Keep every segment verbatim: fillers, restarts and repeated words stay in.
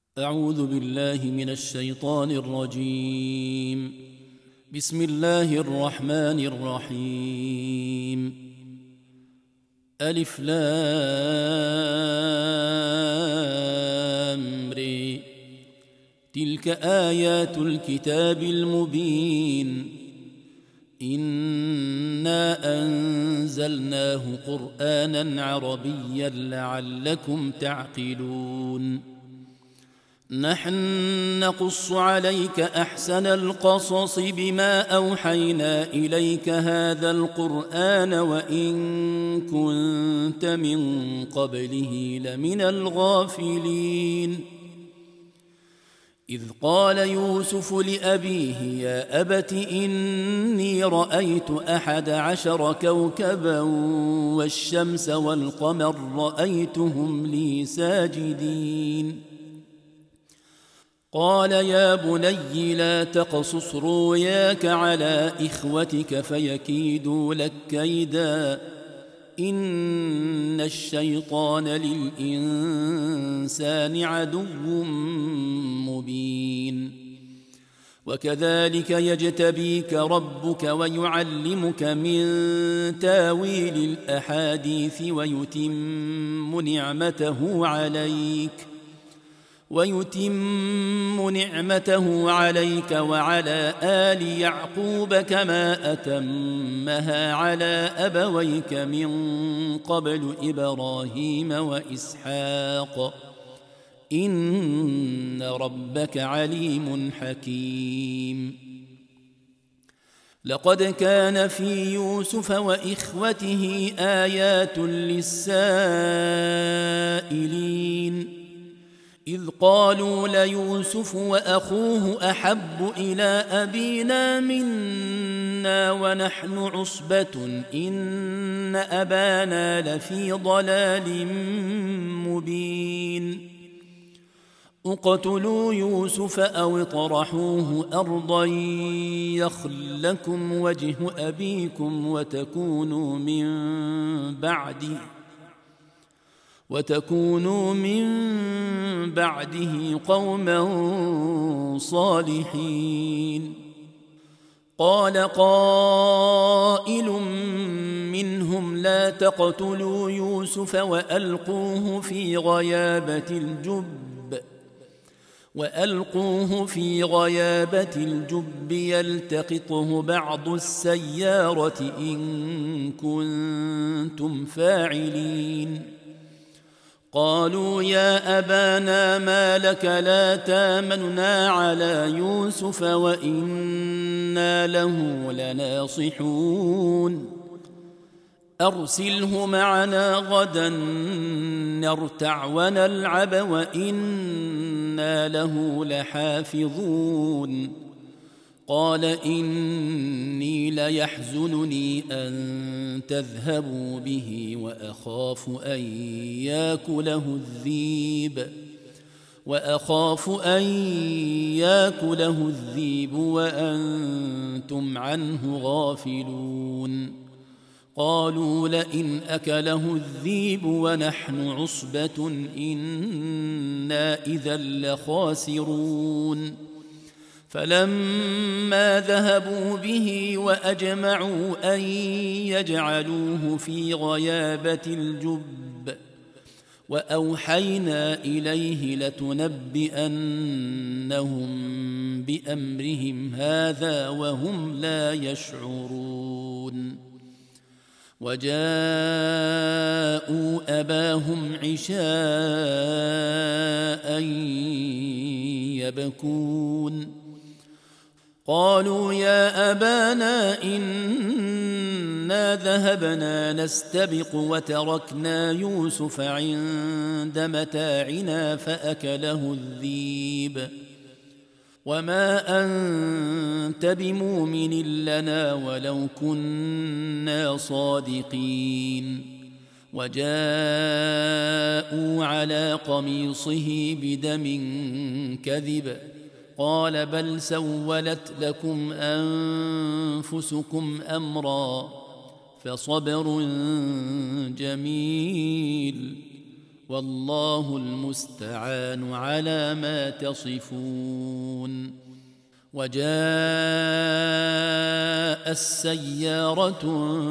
أعوذ بالله من الشيطان الرجيم. بسم الله الرحمن الرحيم. ألف لام ر. تلك آيات الكتاب المبين. إنا أنزلناه قرآنا عربيا لعلكم تعقلون. نحن نقص عليك أحسن القصص بما أوحينا إليك هذا القرآن وإن كنت من قبله لمن الغافلين. إذ قال يوسف لأبيه يا أبت إني رأيت أحد عشر كوكبا والشمس والقمر رأيتهم لي ساجدين. قال يا بني لا تقصص رؤياك على إخوتك فيكيدوا لك كيدا إن الشيطان للإنسان عدو مبين. وكذلك يجتبيك ربك ويعلمك من تاويل الأحاديث ويتم نعمته عليك ويتم نعمته عليك وعلى آل يعقوب كما أتمها على أبويك من قبل إبراهيم وإسحاق إن ربك عليم حكيم. لقد كان في يوسف وإخوته آيات للسائلين إذ قالوا ليوسف وأخوه أحب إلى أبينا منا ونحن عصبة إن أبانا لفي ضلال مبين. اقتلوا يوسف أو اطرحوه أرضا يخل لكم وجه أبيكم وتكونوا من بعده وتكونوا من بعده قوما صالحين. قال قائل منهم لا تقتلوا يوسف وألقوه في غيابة الجب وألقوه في غيابة الجب يلتقطه بعض السيارة إن كنتم فاعلين. قالوا يا أبانا ما لك لا تامننا على يوسف وإنا له لناصحون. أرسله معنا غدا نرتع ونلعب وإنا له لحافظون. قال إني ليحزنني أن تذهبوا به وأخاف أن يأكله الذئب وأخاف أن يأكله الذئب وأنتم عنه غافلون. قالوا لئن أكله الذئب ونحن عصبة إنا إذا لخاسرون. فلما ذهبوا به وأجمعوا أن يجعلوه في غيابة الجب وأوحينا إليه لتنبئنهم بأمرهم هذا وهم لا يشعرون. وجاءوا أباهم عشاء يبكون. قالوا يا أبانا إنا ذهبنا نستبق وتركنا يوسف عند متاعنا فأكله الذئب وما أنت بمؤمن لنا ولو كنا صادقين. وجاءوا على قميصه بدم كذب قال بل سولت لكم أنفسكم أمرا فصبر جميل والله المستعان على ما تصفون. وجاء السيارة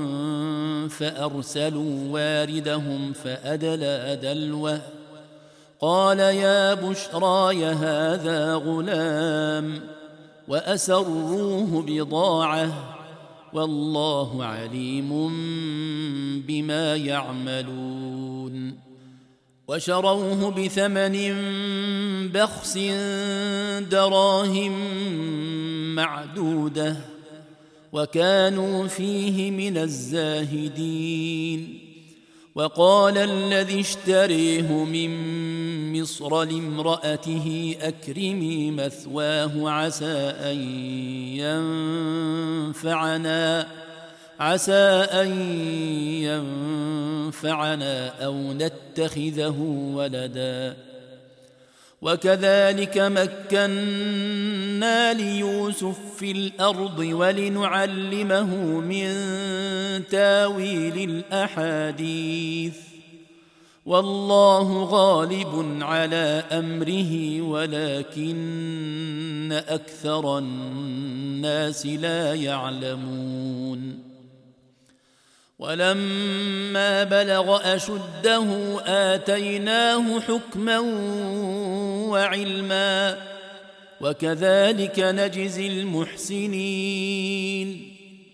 فأرسلوا واردهم فأدلى دلوه قال يا بشراي هذا غلام وأسروه بضاعة والله عليم بما يعملون. وشروه بثمن بخس دراهم معدودة وكانوا فيه من الزاهدين. وقال الذي اشتريه من مصر لامرأته أكرمي مثواه عسى أن ينفعنا عسى أن ينفعنا أو نتخذه ولدا. وكذلك مكنا ليوسف في الأرض ولنعلمه من تاويل الأحاديث والله غالب على أمره ولكن أكثر الناس لا يعلمون. ولما بلغ أشده آتيناه حكما وعلما وكذلك نجزي المحسنين.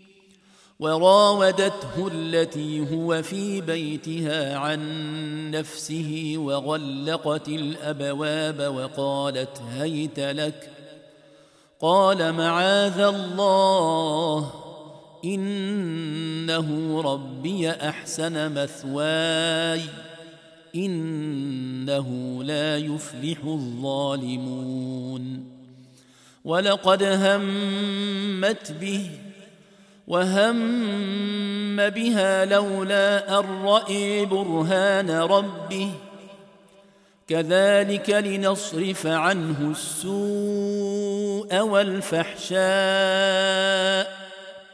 وراودته التي هو في بيتها عن نفسه وغلقت الأبواب وقالت هيت لك قال معاذ الله إنه ربي أحسن مثواي إنه لا يفلح الظالمون. ولقد همت به وهم بها لولا أن رأى برهان ربه كذلك لنصرف عنه السوء والفحشاء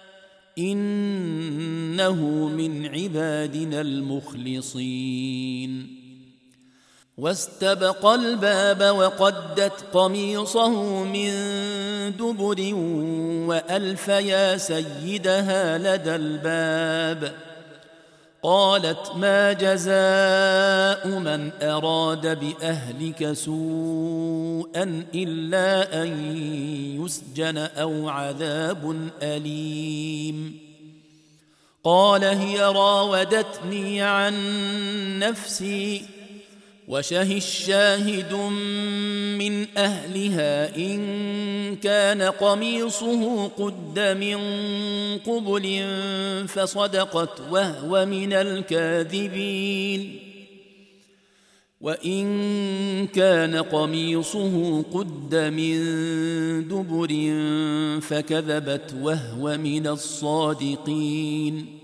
إنه من عبادنا المخلصين. واستبق الباب وقدت قميصه من دبر وألف يا سيدها لدى الباب قالت ما جزاء من أراد بأهلك سوءا إلا أن يسجن أو عذاب أليم. قال هي راودتني عن نفسي وشهد الشاهد من أهلها إن كان قميصه قد من قبل فصدقت وهو من الكاذبين وإن كان قميصه قد من دبر فكذبت وهو من الصادقين.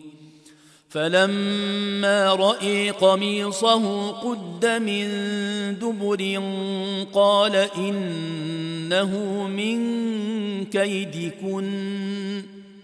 فلما رأى قميصه قد من دبر قال إنه من كيدكن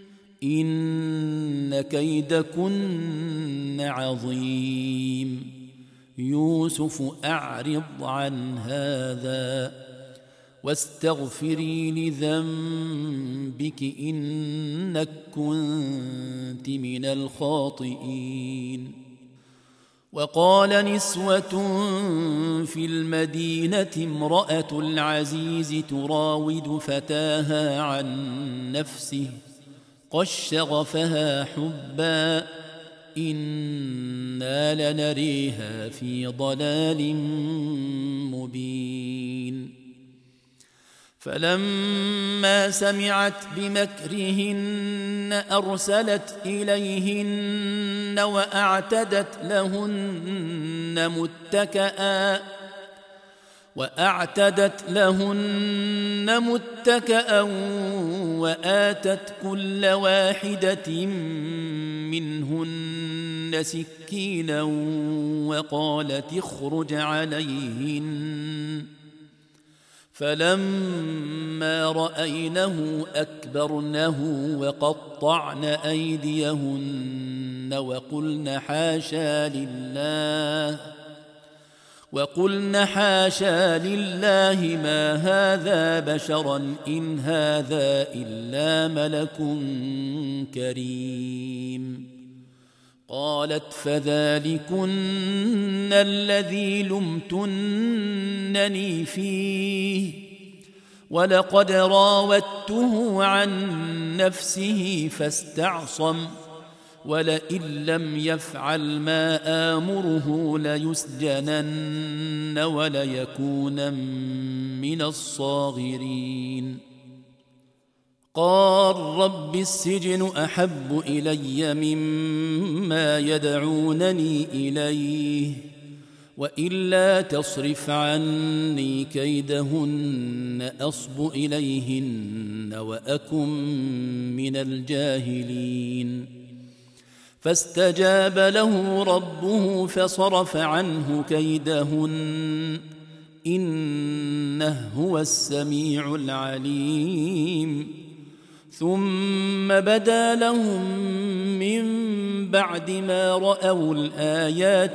إن كيدكن عظيم. يوسف أعرض عن هذا واستغفري لذنبك إنك كنت من الخاطئين. وقال نسوة في المدينة امرأة العزيز تراود فتاها عن نفسه قد شغفها حبا إنا لنريها في ضلال مبين. فلما سمعت بمكرهن أرسلت إليهن وأعتدت لهن متكئا وأعتدت لهن متكئا وآتت كل واحدة منهن سكينا وقالت اخرج عليهن فلما رأينه أكبرنه وقطعن أيديهن وقلن حاشا لله وقلن حاشا لله ما هذا بشرا إن هذا إلا ملك كريم. قالت فذلكن الذي لمتنني فيه ولقد راودته عن نفسه فاستعصم ولئن لم يفعل ما آمره ليسجنن وليكون من الصاغرين. قال رب السجن أحب إلي مما يدعونني إليه وإلا تصرف عني كيدهن أصب إليهن وأكن من الجاهلين. فاستجاب له ربه فصرف عنه كيدهن إنه هو السميع العليم. ثم بدا لهم من بعد ما رأوا الآيات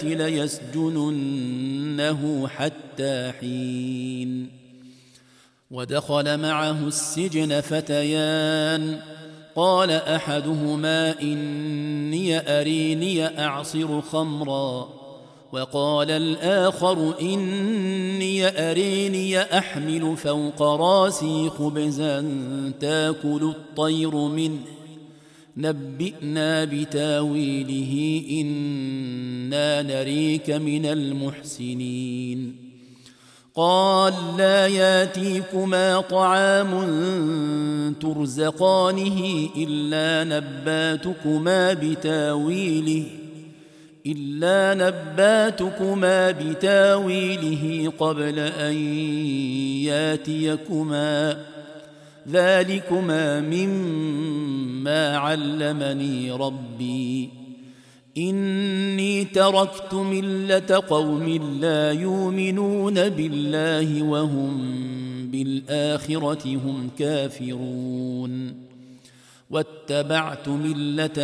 ليسجننه حتى حين. ودخل معه السجن فتيان قال أحدهما إني أريني أعصر خمرا وقال الآخر إني أريني أحمل فوق راسي خبزا تاكل الطير منه نبئنا بتاويله إنا نريك من المحسنين. قال لا ياتيكما طعام ترزقانه إلا نباتكما بتاويله إلا نباتكما بتاويله قبل أن ياتيكما ذلكما مما علمني ربي إني تركت ملة قوم لا يؤمنون بالله وهم بالآخرة هم كافرون واتبعت ملة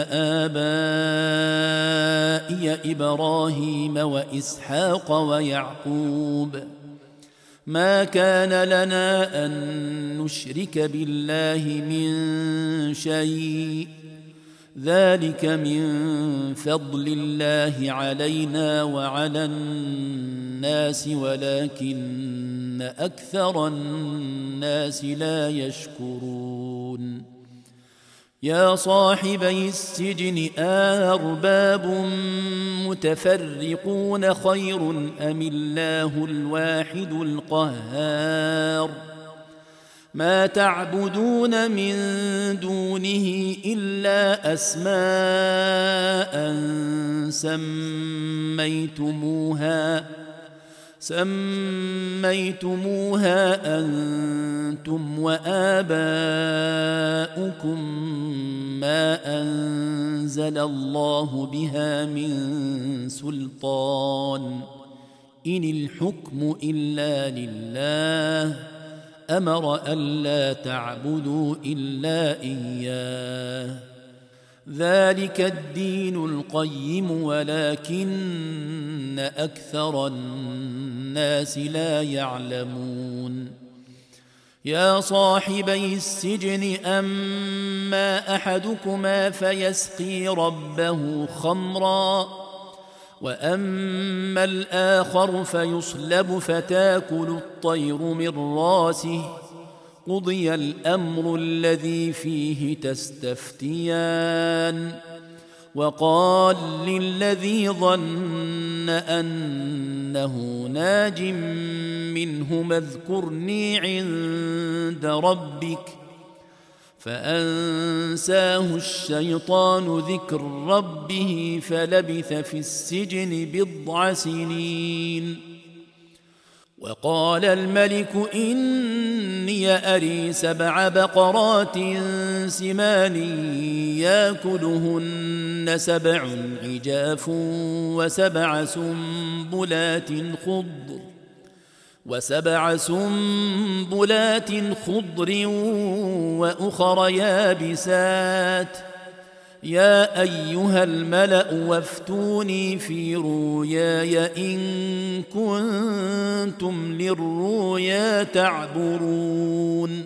آبائي إبراهيم وإسحاق ويعقوب ما كان لنا أن نشرك بالله من شيء ذلك من فضل الله علينا وعلى الناس ولكن أكثر الناس لا يشكرون. يا صاحبي السجن أأرباب متفرقون خير أم الله الواحد القهار ما تعبدون من دونه إلا أسماء سميتموها سميتموها أنتم وآباؤكم ما أنزل الله بها من سلطان إن الحكم إلا لله أمر ألا تعبدوا إلا إياه ذلك الدين القيم ولكن أكثر الناس لا يعلمون. يا صاحبي السجن أما أحدكما فيسقي ربه خمرا وأما الآخر فيصلب فتاكل الطير من راسه قضي الأمر الذي فيه تستفتيان. وقال للذي ظن أنه ناج منهما اذكرني عند ربك فأنساه الشيطان ذكر ربه فلبث في السجن بضع سنين. وقال الملك إني أري سبع بقرات سمان يأكلهن سبع عجاف وسبع سنبلات خضر وسبع سنبلات خضر وأخر يابسات يا أيها الملأ وافتوني في رؤياي إن كنتم للرؤيا تعبرون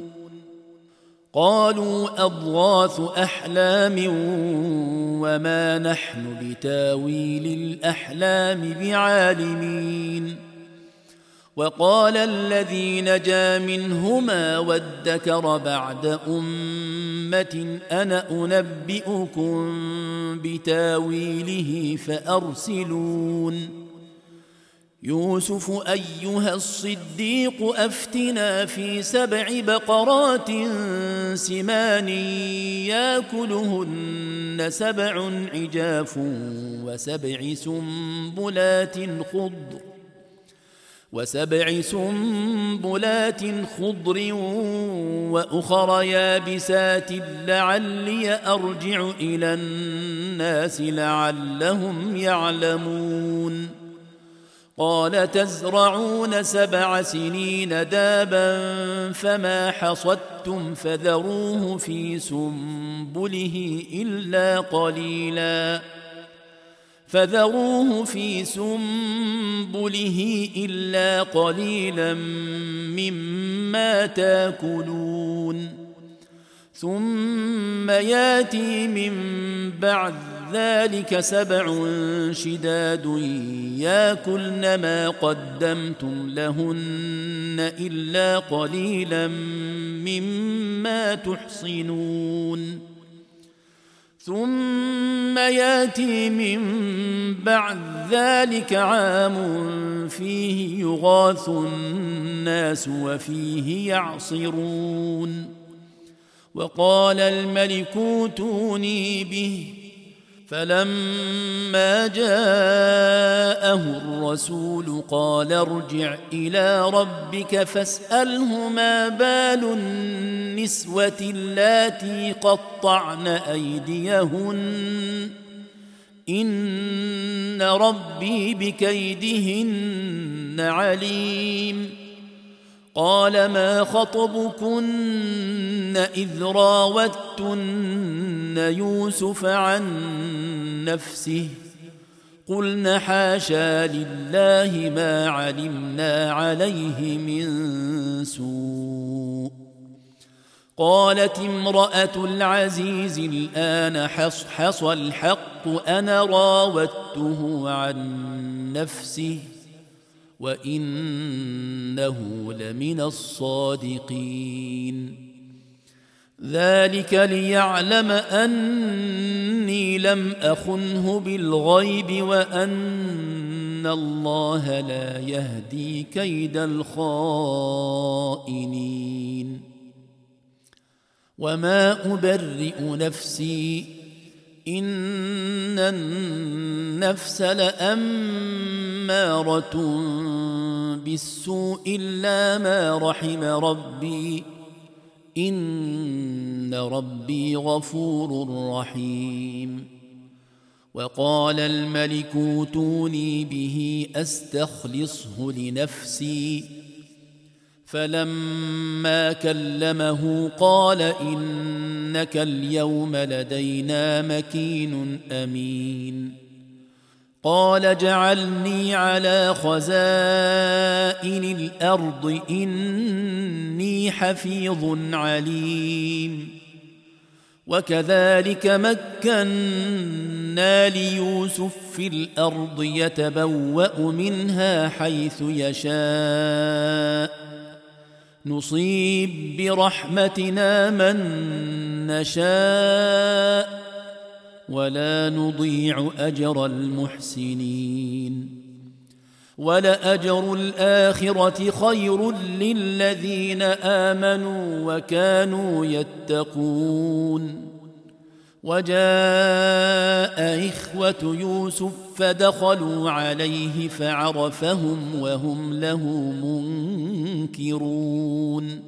قالوا أضغاث أحلام وما نحن بتاويل الأحلام بعالمين وقال الذي نجا منهما وادكر بعد أمة أنا أنبئكم بتاويله فأرسلون يوسف أيها الصديق أفتنا في سبع بقرات سمان ياكلهن سبع عجاف وسبع سنبلات خضر وسبع سنبلات خضر وأخر يابسات لعلي أرجع إلى الناس لعلهم يعلمون قال تزرعون سبع سنين دابا فما حصدتم فذروه في سنبله إلا قليلا فذروه في سنبله إلا قليلا مما تاكلون ثم ياتي من بعد ذلك سبع شداد ياكلن ما قدمتم لهن إلا قليلا مما تحصنون ثم ياتي من بعد ذلك عام فيه يغاث الناس وفيه يعصرون وقال الملك ائتوني به فلما جاءه الرسول قال ارجع إلى ربك فاسأله ما بال النسوة اللاتي قطعن أيديهن إن ربي بكيدهن عليم قال ما خطبكن إذ راوتن يوسف عن نفسه قلن حاشا لله ما علمنا عليه من سوء قالت امرأة العزيز الآن حصحص الحق أنا راودته عن نفسه وإنه لمن الصادقين ذلك ليعلم أني لم أخنه بالغيب وأن الله لا يهدي كيد الخائنين وما أبرئ نفسي إن النفس لأمارة بالسوء إلا ما رحم ربي إن ربي غفور رحيم وقال الملك ائتوني به أستخلصه لنفسي فلما كلمه قال إنك اليوم لدينا مكين أمين قال اجعلني على خزائن الأرض إني حفيظ عليم وكذلك مكنا ليوسف في الأرض يتبوأ منها حيث يشاء نصيب برحمتنا من نشاء ولا نضيع أجر المحسنين ولأجر الآخرة خير للذين آمنوا وكانوا يتقون وجاء إخوة يوسف فدخلوا عليه فعرفهم وهم له منكرون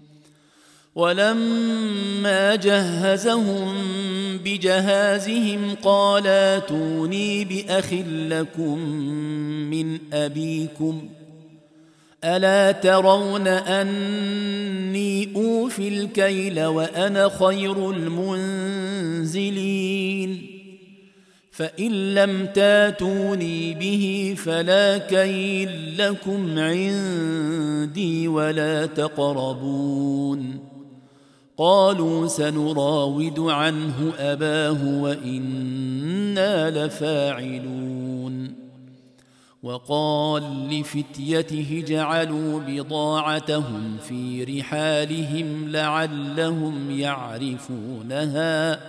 ولما جهزهم بجهازهم قال ائتوني بأخ لكم من أبيكم ألا ترون أني أوفي الكيل وأنا خير المنزلين فإن لم تاتوني به فلا كيل لكم عندي ولا تقربون قالوا سنراود عنه أباه وإنا لفاعلون وقال لفتيته جعلوا بضاعتهم في رحالهم لعلهم يعرفونها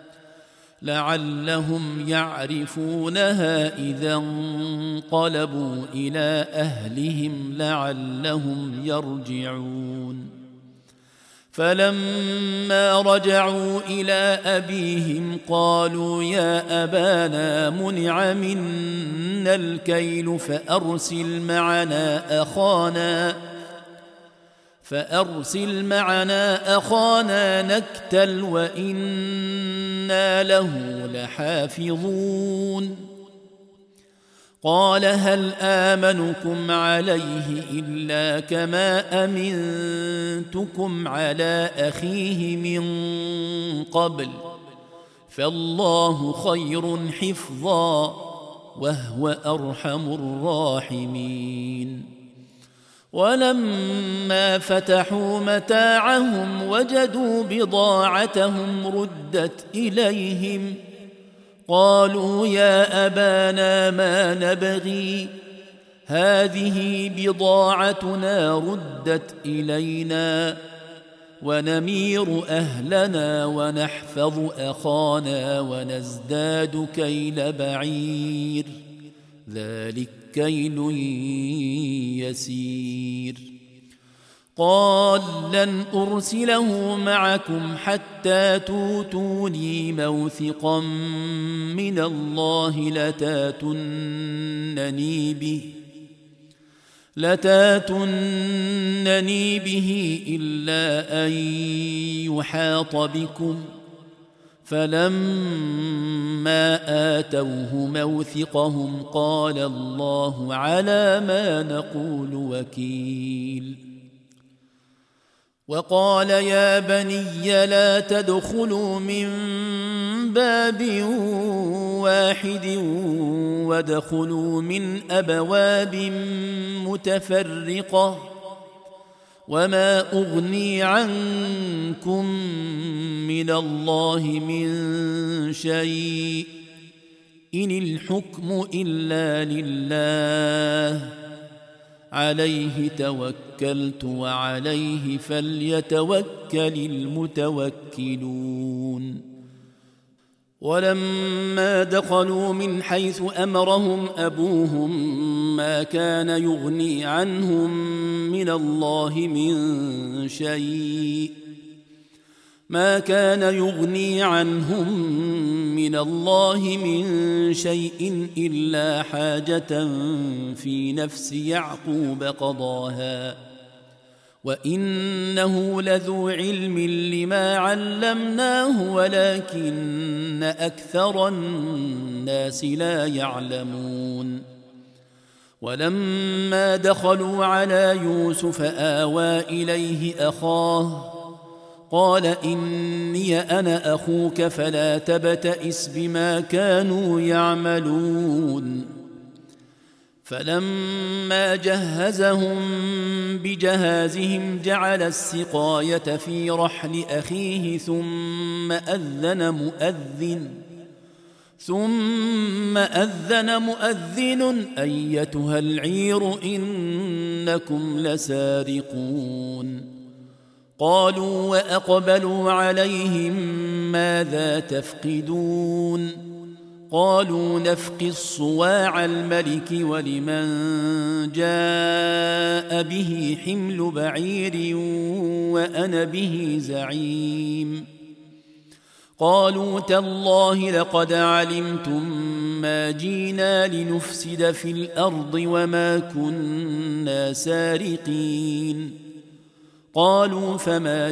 لعلهم يعرفونها إذا انقلبوا إلى أهلهم لعلهم يرجعون فلما رجعوا إلى أبيهم قالوا يا أبانا منع منا الكيل فأرسل معنا أخانا فأرسل معنا أخانا نكتل وإنا له لحافظون قال هل آمنكم عليه إلا كما أمنتكم على أخيه من قبل فالله خير حفظا وهو أرحم الراحمين ولما فتحوا متاعهم وجدوا بضاعتهم ردت إليهم قالوا يا أبانا ما نبغي هذه بضاعتنا ردت إلينا ونمير أهلنا ونحفظ أخانا ونزداد كيل بعير ذلك كيل يسير قال لن أرسله معكم حتى توتوني موثقا من الله لتاتونني به لتاتونني به إلا أن يحاط بكم فلما آتوه موثقهم قال الله على ما نقول وكيل وقال يا بني لا تدخلوا من باب واحد وادخلوا من أبواب متفرقة وما أغني عنكم من الله من شيء إن الحكم إلا لله عليه توكلت وعليه فليتوكل المتوكلون ولما دخلوا من حيث أمرهم أبوهم ما كان يغني عنهم من الله من شيء ما كان يغني عنهم من الله من شيء إلا حاجة في نفس يعقوب قضاها وإنه لذو علم لما علمناه ولكن أكثر الناس لا يعلمون ولما دخلوا على يوسف آوى إليه أخاه قال إني أنا أخوك فلا تبتئس بما كانوا يعملون فلما جهزهم بجهازهم جعل السقاية في رحل أخيه ثم أذن مؤذن ثم أذن مؤذن أيتها العير إنكم لسارقون قالوا وأقبلوا عليهم ماذا تفقدون قالوا نفقي الصواع الملك ولمن جاء به حمل بعير وأنا به زعيم قالوا تالله لقد علمتم ما جينا لنفسد في الأرض وما كنا سارقين قالوا فما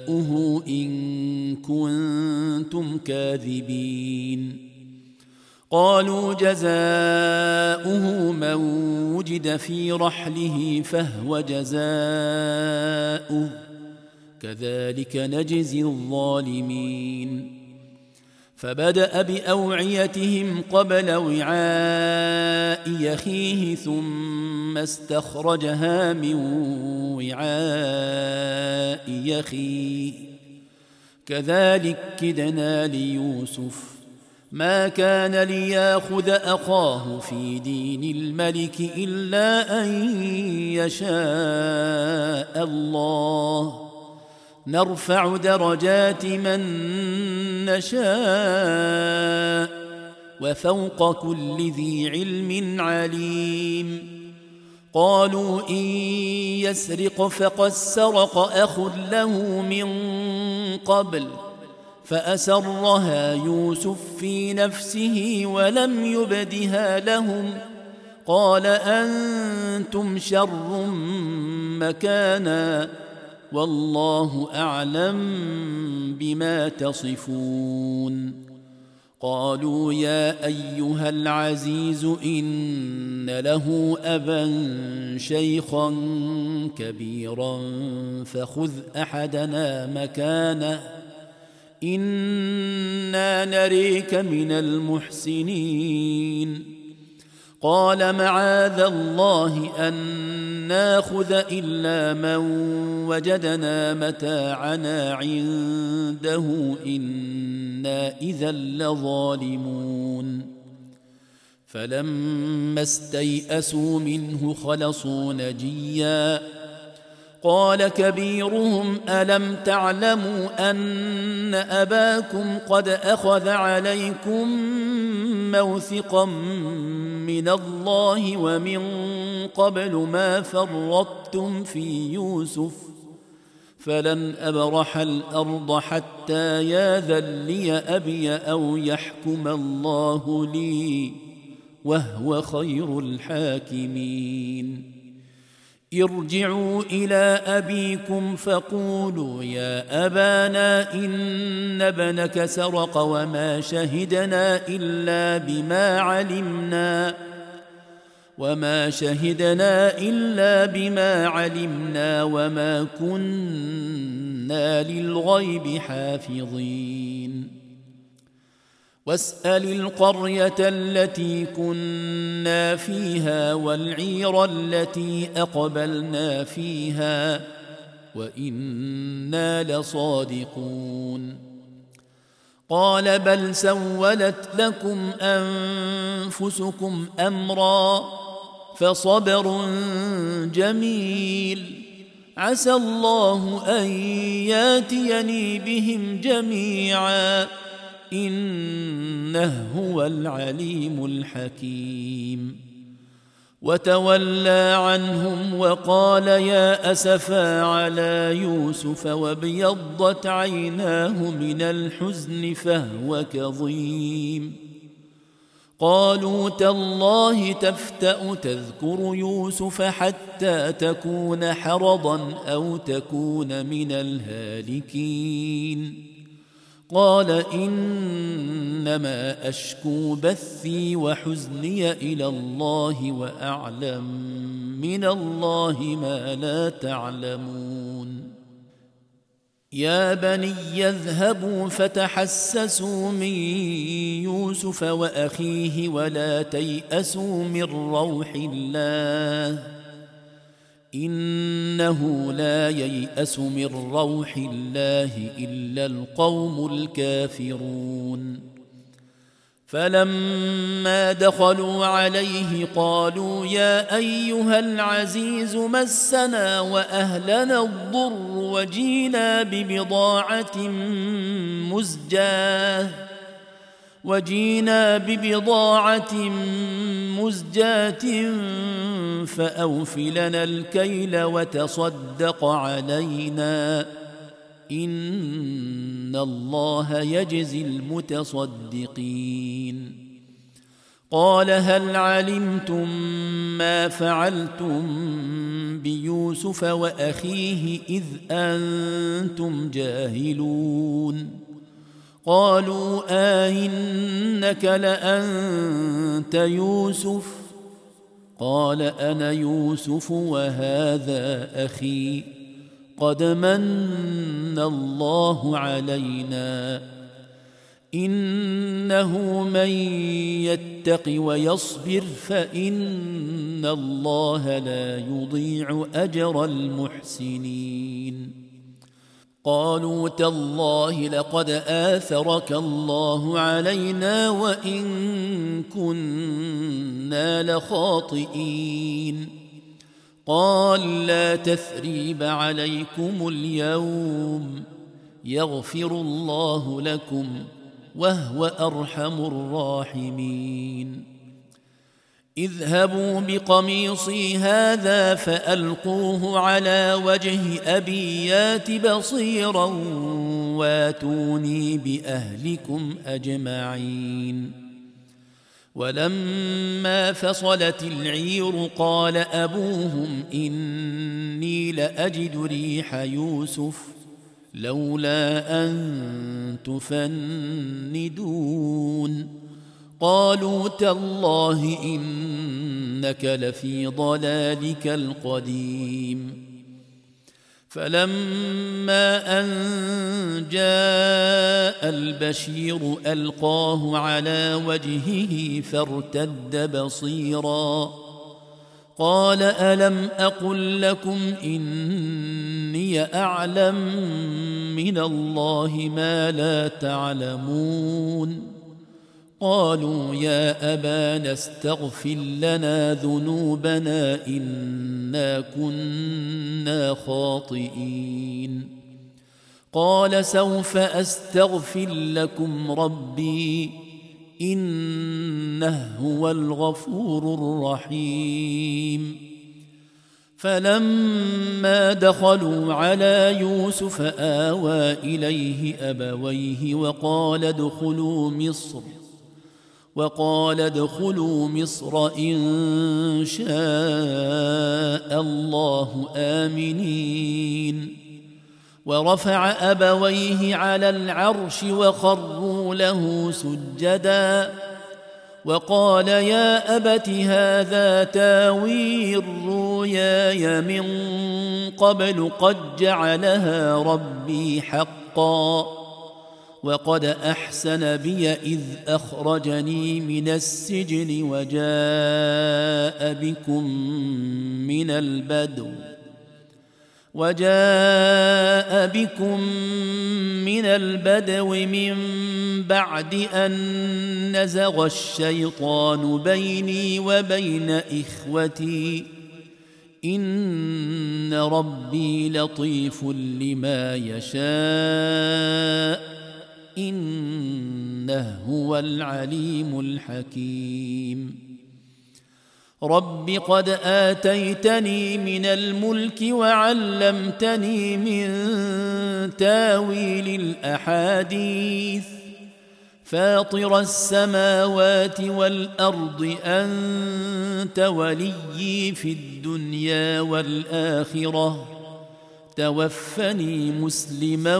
جزاؤه إن كنتم كاذبين قالوا جزاؤه من وجد في رحله فهو جزاؤه كذلك نجزي الظالمين فبدأ بأوعيتهم قبل وعاء يخيه ثم استخرجها من وعاء يخيه كذلك كدنا ليوسف ما كان ليأخذ أخاه في دين الملك إلا أن يشاء الله نرفع درجات من نشاء وفوق كل ذي علم عليم قالوا إن يسرق فقد سرق أخ له من قبل فأسرها يوسف في نفسه ولم يبدها لهم قال أنتم شر مكانا والله أعلم بما تصفون قالوا يا أيها العزيز إن له أبا شيخا كبيرا فخذ أحدنا مكانه إنا نريك من المحسنين قال معاذ الله أن ناخذ إلا من وجدنا متاعنا عنده إنا إذا لظالمون فلما استيئسوا منه خلصوا نجيا قال كبيرهم ألم تعلموا أن أباكم قد أخذ عليكم موثقا من الله ومن قبل ما فرطتم في يوسف فلن أبرح الأرض حتى ياذن لي أبي أو يحكم الله لي وهو خير الحاكمين ارجعوا إلى أبيكم فقولوا يا أبانا إن ابنك سرق وما شهدنا إلا بما علمنا وما شهدنا إلا بما علمنا وما كنا للغيب حافظين واسأل القرية التي كنا فيها والعير التي أقبلنا فيها وإنا لصادقون قال بل سولت لكم أنفسكم أمرا فصبر جميل عسى الله أن ياتيني بهم جميعا إنه هو العليم الحكيم وتولى عنهم وقال يا أسفا على يوسف وابيضت عيناه من الحزن فهو كظيم قالوا تالله تفتأ تذكر يوسف حتى تكون حرضا أو تكون من الهالكين قال إنما أشكو بثي وحزني إلى الله وأعلم من الله ما لا تعلمون يا بني اذهبوا فتحسسوا من يوسف وأخيه ولا تيأسوا من روح الله إنه لا ييأس من روح الله إلا القوم الكافرون فلما دخلوا عليه قالوا يا أيها العزيز مسنا وأهلنا الضر وجينا ببضاعة مزجاة وجينا ببضاعة مزجاة فأوف لنا الكيل وتصدق علينا إن الله يجزي المتصدقين قال هل علمتم ما فعلتم بيوسف وأخيه إذ أنتم جاهلون قالوا آئنك لأنت يوسف قال أنا يوسف وهذا أخي قد من الله علينا إنه من يتق ويصبر فإن الله لا يضيع أجر المحسنين قالوا تالله لقد آثرك الله علينا وإن كنا لخاطئين قال لا تثريب عليكم اليوم يغفر الله لكم وهو أرحم الراحمين اذهبوا بقميصي هذا فألقوه على وجه أبي يات بصيرا واتوني بأهلكم أجمعين ولما فصلت العير قال أبوهم إني لأجد ريح يوسف لولا أن تفندون قالوا تالله إنك لفي ضلالك القديم فلما أن جاء البشير ألقاه على وجهه فارتد بصيرا قال ألم أقل لكم إني أعلم من الله ما لا تعلمون قالوا يا أبانا استغفر لنا ذنوبنا إنا كنا خاطئين قال سوف أستغفر لكم ربي إنه هو الغفور الرحيم فلما دخلوا على يوسف آوى إليه أبويه وقال ادخلوا مصر وقال ادخلوا مصر إن شاء الله آمنين ورفع أبويه على العرش وخروا له سجدا وقال يا أبت هذا تاويل رؤياي من قبل قد جعلها ربي حقا وقد أحسن بي إذ أخرجني من السجن وجاء بكم من البدو وجاء بكم من البدو من بعد أن نزغ الشيطان بيني وبين إخوتي إن ربي لطيف لما يشاء إنه هو العليم الحكيم رب قد آتيتني من الملك وعلمتني من تاويل الأحاديث فاطر السماوات والأرض أنت وليي في الدنيا والآخرة توفني مسلما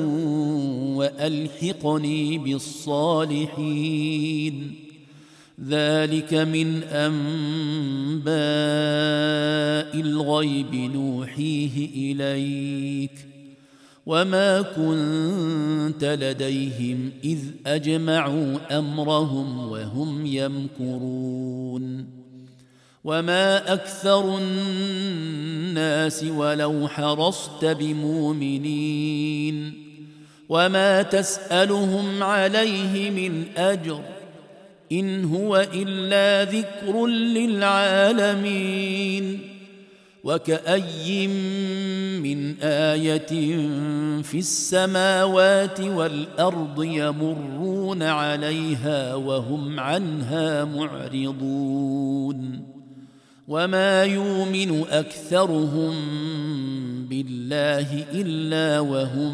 وألحقني بالصالحين ذلك من أنباء الغيب نوحيه إليك وما كنت لديهم إذ أجمعوا أمرهم وهم يمكرون وما أكثر الناس ولو حرصت بمؤمنين وما تسألهم عليه من أجر إن هو إلا ذكر للعالمين وكأي من آية في السماوات والأرض يمرون عليها وهم عنها معرضون وما يؤمن أكثرهم بالله إلا وهم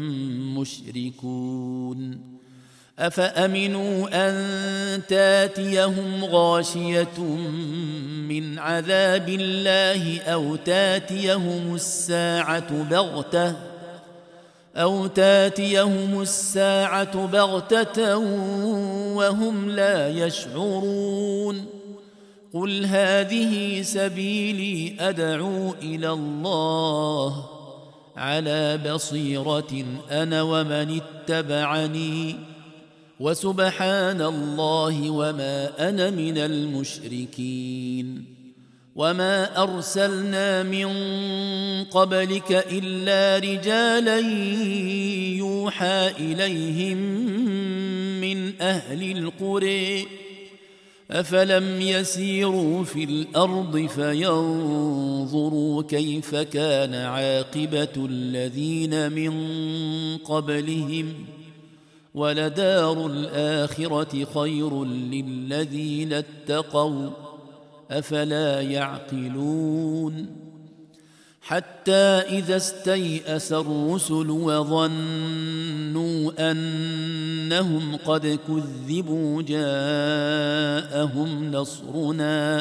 مشركون أفأمنوا أن تاتيهم غاشية من عذاب الله أو تاتيهم الساعة بغتة أو تاتيهم الساعة بغتة وهم لا يشعرون قل هذه سبيلي أدعو إلى الله على بصيرة أنا ومن اتبعني وسبحان الله وما أنا من المشركين وما أرسلنا من قبلك إلا رجالا يوحى إليهم من أهل القرى أفلم يسيروا في الأرض فينظروا كيف كان عاقبة الذين من قبلهم ولدار الآخرة خير للذين اتقوا أفلا يعقلون حتى إذا استيأس الرسل وظنوا أنهم قد كذبوا جاءهم نصرنا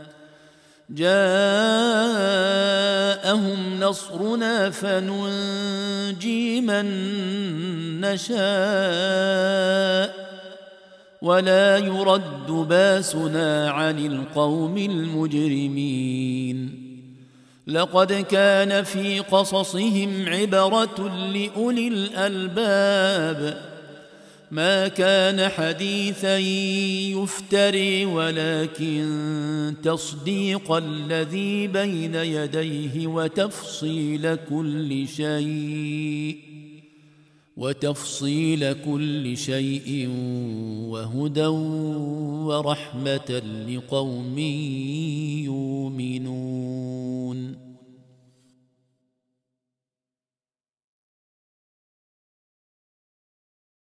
جاءهم نصرنا فننجي من نشاء ولا يرد باسنا عن القوم المجرمين لقد كان في قصصهم عبرة لأولي الألباب ما كان حديثا يفتري ولكن تصديق الذي بين يديه وتفصيل كل شيء وتفصيل كل شيء وهدى ورحمة لقوم يؤمنون.